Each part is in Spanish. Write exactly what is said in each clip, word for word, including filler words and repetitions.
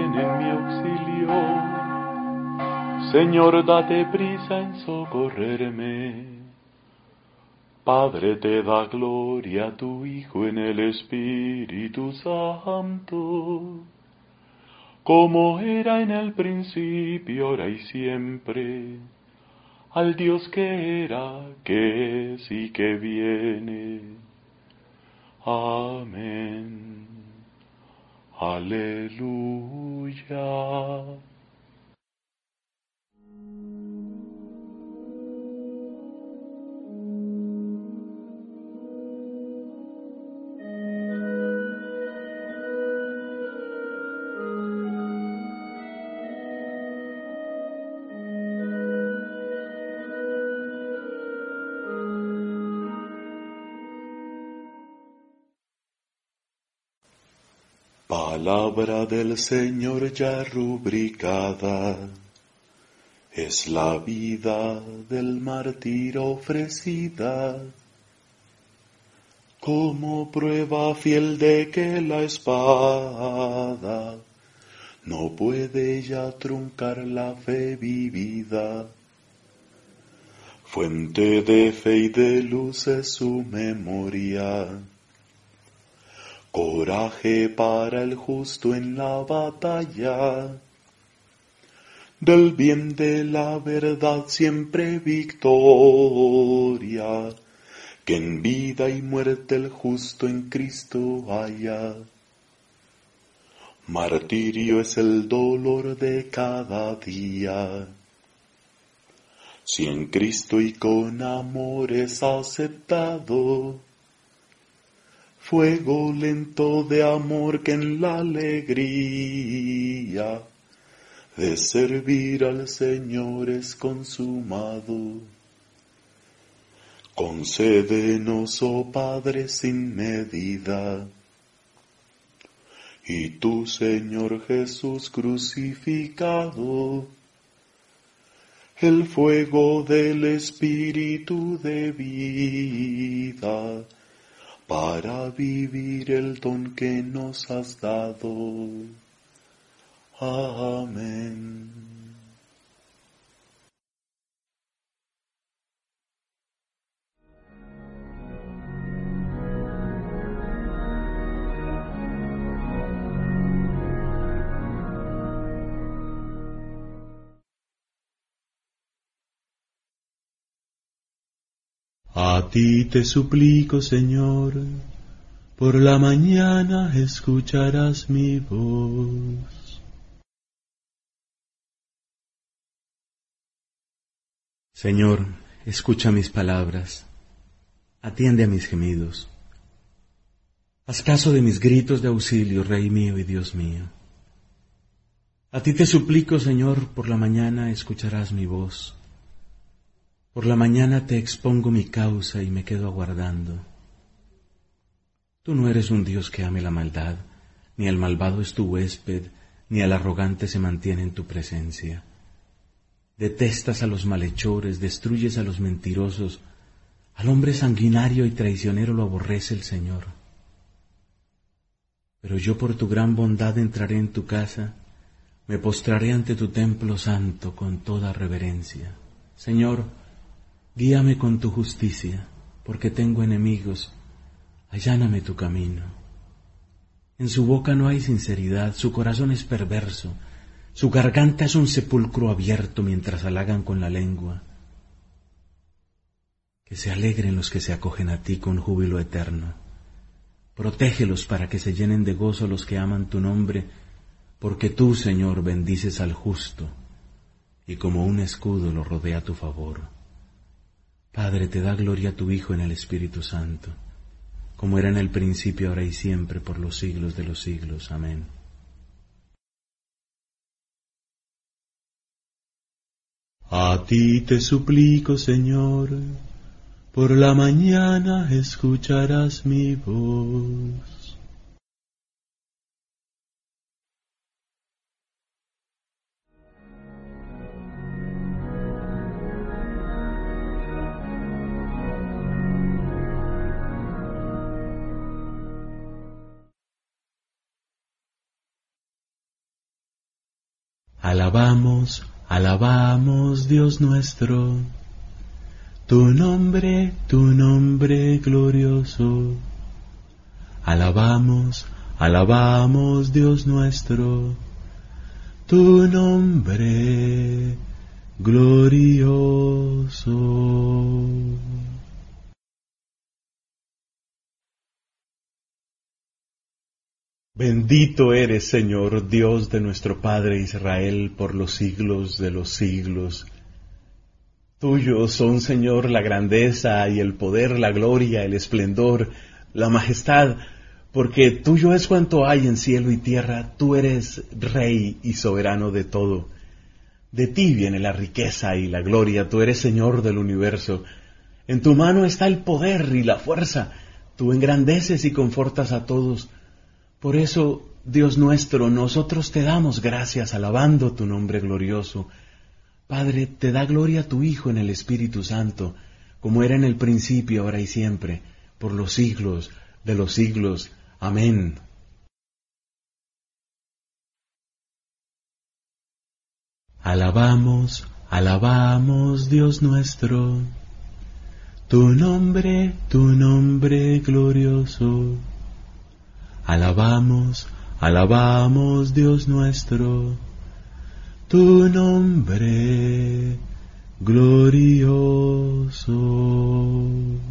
ven en mi auxilio. Señor, date prisa en socorrerme. Padre, te da gloria a tu Hijo en el Espíritu Santo, como era en el principio, ahora y siempre, al Dios que era, que es y que viene. Amén. Aleluya. Palabra del Señor ya rubricada, es la vida del mártir ofrecida, como prueba fiel de que la espada no puede ya truncar la fe vivida. Fuente de fe y de luz es su memoria, coraje para el justo en la batalla, del bien de la verdad siempre victoria, que en vida y muerte el justo en Cristo haya. Martirio es el dolor de cada día, si en Cristo y con amor es aceptado, fuego lento de amor que en la alegría de servir al Señor es consumado. Concédenos, oh Padre, sin medida, y tú, Señor Jesús crucificado, el fuego del Espíritu de vida, para vivir el don que nos has dado. Amén. A ti te suplico, Señor, por la mañana escucharás mi voz. Señor, escucha mis palabras, atiende a mis gemidos. Haz caso de mis gritos de auxilio, Rey mío y Dios mío. A ti te suplico, Señor, por la mañana escucharás mi voz. Por la mañana te expongo mi causa y me quedo aguardando. Tú no eres un Dios que ame la maldad, ni el malvado es tu huésped, ni el arrogante se mantiene en tu presencia. Detestas a los malhechores, destruyes a los mentirosos, al hombre sanguinario y traicionero lo aborrece el Señor. Pero yo por tu gran bondad entraré en tu casa, me postraré ante tu templo santo con toda reverencia. Señor, guíame con tu justicia, porque tengo enemigos, alláname tu camino. En su boca no hay sinceridad, su corazón es perverso, su garganta es un sepulcro abierto mientras halagan con la lengua. Que se alegren los que se acogen a ti con júbilo eterno. Protégelos para que se llenen de gozo los que aman tu nombre, porque tú, Señor, bendices al justo, y como un escudo lo rodea tu favor. Padre, te da gloria a tu Hijo en el Espíritu Santo, como era en el principio, ahora y siempre, por los siglos de los siglos. Amén. A ti te suplico, Señor, por la mañana escucharás mi voz. Alabamos, alabamos, Dios nuestro, tu nombre, tu nombre glorioso. Alabamos, alabamos, Dios nuestro, tu nombre glorioso. Bendito eres, Señor, Dios de nuestro Padre Israel, por los siglos de los siglos. Tuyos son, Señor, la grandeza y el poder, la gloria, el esplendor, la majestad, porque tuyo es cuanto hay en cielo y tierra. Tú eres Rey y soberano de todo. De ti viene la riqueza y la gloria. Tú eres Señor del universo. En tu mano está el poder y la fuerza. Tú engrandeces y confortas a todos. Por eso, Dios nuestro, nosotros te damos gracias alabando tu nombre glorioso. Padre, te da gloria a tu Hijo en el Espíritu Santo, como era en el principio, ahora y siempre, por los siglos de los siglos. Amén. Alabamos, alabamos, Dios nuestro, tu nombre, tu nombre glorioso. Alabamos, alabamos, Dios nuestro, tu nombre glorioso.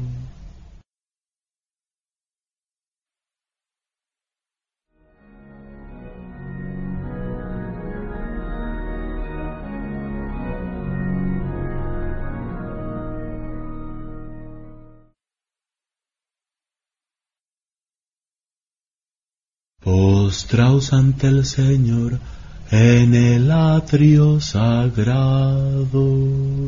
Postraos ante el Señor en el atrio sagrado.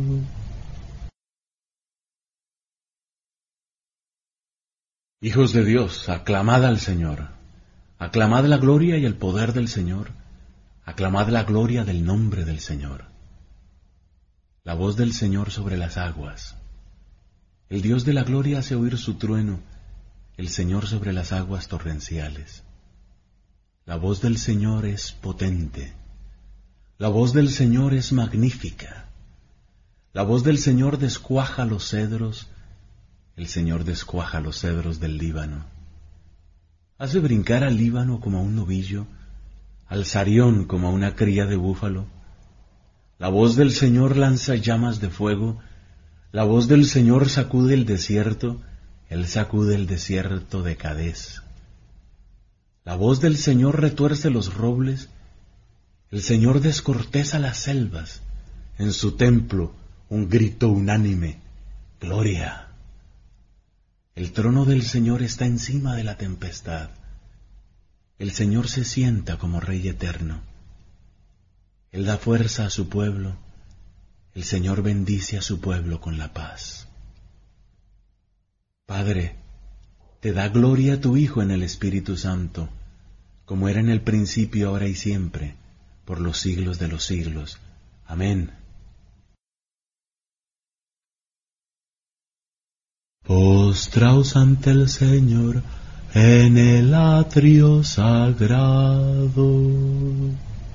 Hijos de Dios, aclamad al Señor. Aclamad la gloria y el poder del Señor. Aclamad la gloria del nombre del Señor. La voz del Señor sobre las aguas. El Dios de la gloria hace oír su trueno, el Señor sobre las aguas torrenciales. La voz del Señor es potente. La voz del Señor es magnífica. La voz del Señor descuaja los cedros. El Señor descuaja los cedros del Líbano. Hace brincar al Líbano como a un novillo, al Sarión como a una cría de búfalo. La voz del Señor lanza llamas de fuego. La voz del Señor sacude el desierto. Él sacude el desierto de Cadés. La voz del Señor retuerce los robles, el Señor descorteza las selvas, en su templo un grito unánime, ¡Gloria! El trono del Señor está encima de la tempestad, el Señor se sienta como Rey eterno, Él da fuerza a su pueblo, el Señor bendice a su pueblo con la paz. Padre, te da gloria a tu Hijo en el Espíritu Santo, como era en el principio, ahora y siempre, por los siglos de los siglos. Amén. Postraos ante el Señor en el atrio sagrado.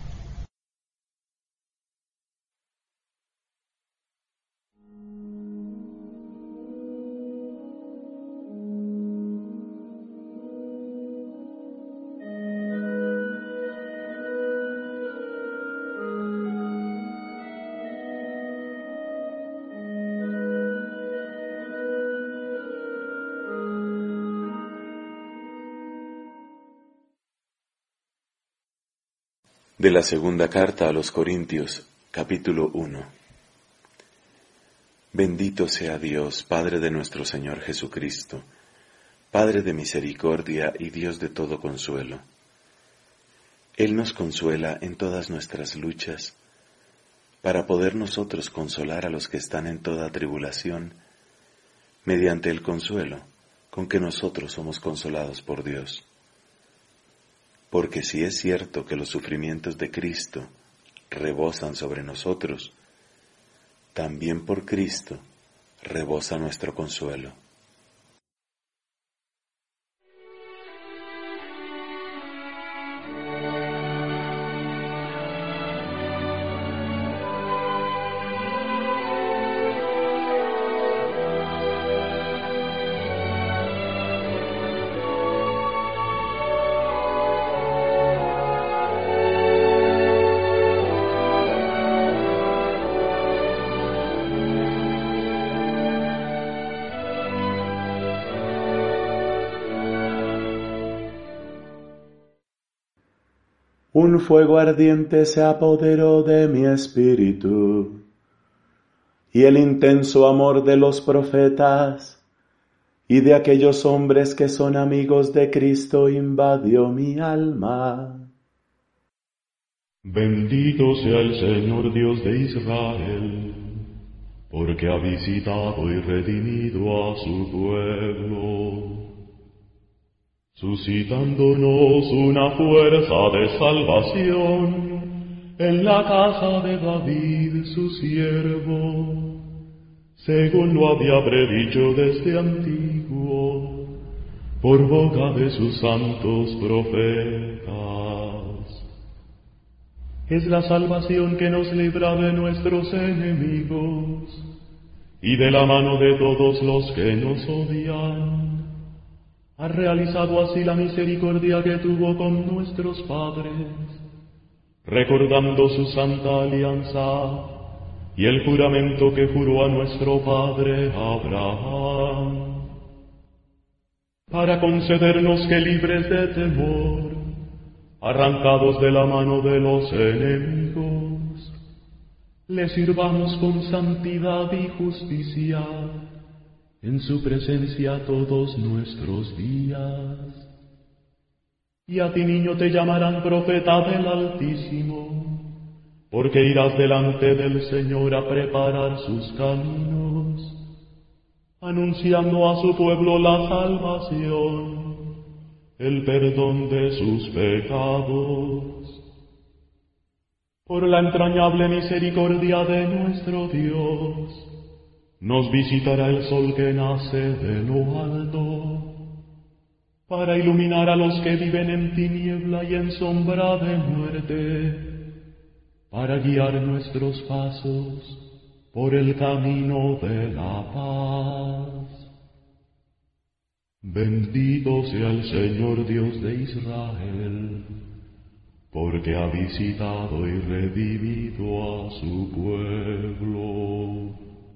De la segunda carta a los Corintios, capítulo uno. Bendito sea Dios, Padre de nuestro Señor Jesucristo, Padre de misericordia y Dios de todo consuelo. Él nos consuela en todas nuestras luchas, para poder nosotros consolar a los que están en toda tribulación, mediante el consuelo con que nosotros somos consolados por Dios. Porque si es cierto que los sufrimientos de Cristo rebosan sobre nosotros, también por Cristo rebosa nuestro consuelo. Un fuego ardiente se apoderó de mi espíritu, y el intenso amor de los profetas y de aquellos hombres que son amigos de Cristo invadió mi alma. Bendito sea el Señor Dios de Israel, porque ha visitado y redimido a su pueblo, suscitándonos una fuerza de salvación en la casa de David su siervo, según lo había predicho desde antiguo, por boca de sus santos profetas. Es la salvación que nos libra de nuestros enemigos y de la mano de todos los que nos odian. Ha realizado así la misericordia que tuvo con nuestros padres, recordando su santa alianza y el juramento que juró a nuestro padre Abraham, para concedernos que libres de temor, arrancados de la mano de los enemigos, le sirvamos con santidad y justicia en su presencia todos nuestros días. Y a ti, niño, te llamarán profeta del Altísimo, porque irás delante del Señor a preparar sus caminos, anunciando a su pueblo la salvación, el perdón de sus pecados. Por la entrañable misericordia de nuestro Dios, nos visitará el sol que nace de lo alto, para iluminar a los que viven en tiniebla y en sombra de muerte, para guiar nuestros pasos por el camino de la paz. Bendito sea el Señor Dios de Israel, porque ha visitado y redimido a su pueblo.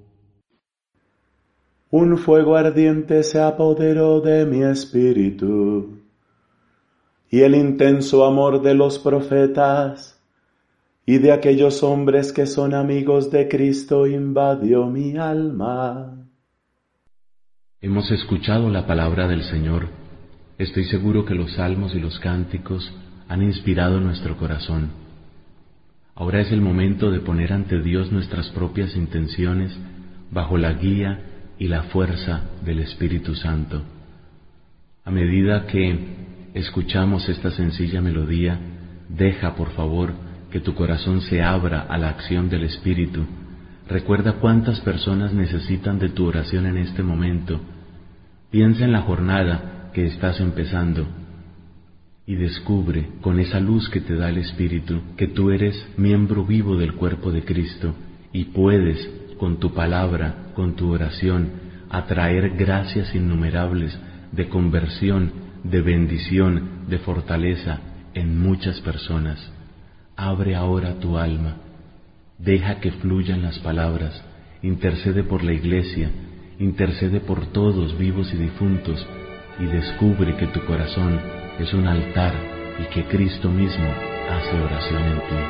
Un fuego ardiente se apoderó de mi espíritu, y el intenso amor de los profetas y de aquellos hombres que son amigos de Cristo invadió mi alma. Hemos escuchado la palabra del Señor. Estoy seguro que los salmos y los cánticos han inspirado nuestro corazón. Ahora es el momento de poner ante Dios nuestras propias intenciones bajo la guía y la fuerza del Espíritu Santo. A medida que escuchamos esta sencilla melodía, deja, por favor, que tu corazón se abra a la acción del Espíritu. Recuerda cuántas personas necesitan de tu oración en este momento. Piensa en la jornada que estás empezando y descubre con esa luz que te da el Espíritu que tú eres miembro vivo del cuerpo de Cristo y puedes, con tu palabra, con tu oración, atraer gracias innumerables de conversión, de bendición, de fortaleza en muchas personas. Abre ahora tu alma, deja que fluyan las palabras, intercede por la iglesia, intercede por todos vivos y difuntos, y descubre que tu corazón es un altar y que Cristo mismo hace oración en ti.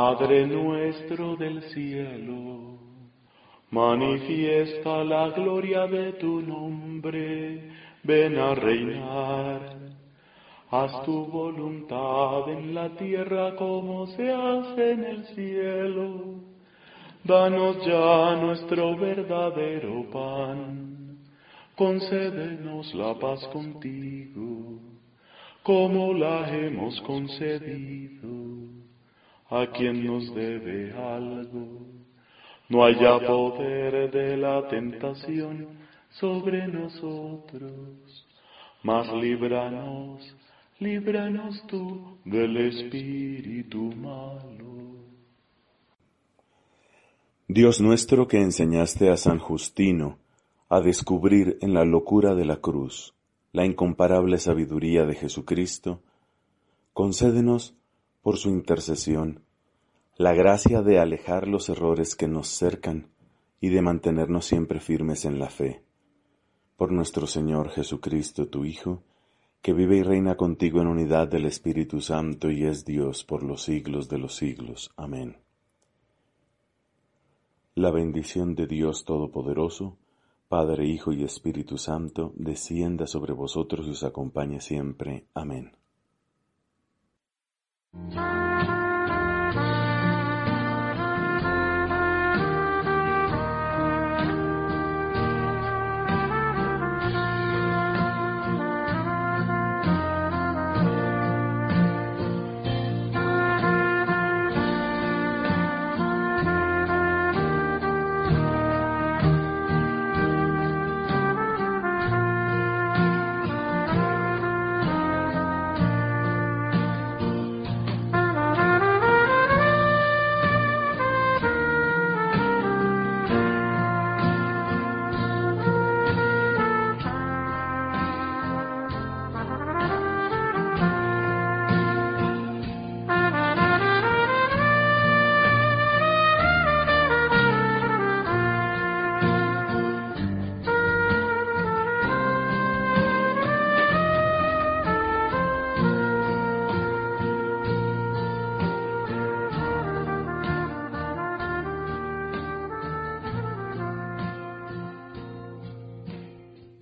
Padre nuestro del cielo, manifiesta la gloria de tu nombre, ven a reinar. Haz tu voluntad en la tierra como se hace en el cielo. Danos ya nuestro verdadero pan. Concédenos la paz contigo, como la hemos concedido a quien nos debe algo. No haya poder de la tentación sobre nosotros, mas líbranos, líbranos tú del espíritu malo. Dios nuestro, que enseñaste a San Justino a descubrir en la locura de la cruz la incomparable sabiduría de Jesucristo, concédenos, por su intercesión, la gracia de alejar los errores que nos cercan y de mantenernos siempre firmes en la fe. Por nuestro Señor Jesucristo, tu Hijo, que vive y reina contigo en unidad del Espíritu Santo y es Dios por los siglos de los siglos. Amén. La bendición de Dios Todopoderoso, Padre, Hijo y Espíritu Santo, descienda sobre vosotros y os acompañe siempre. Amén.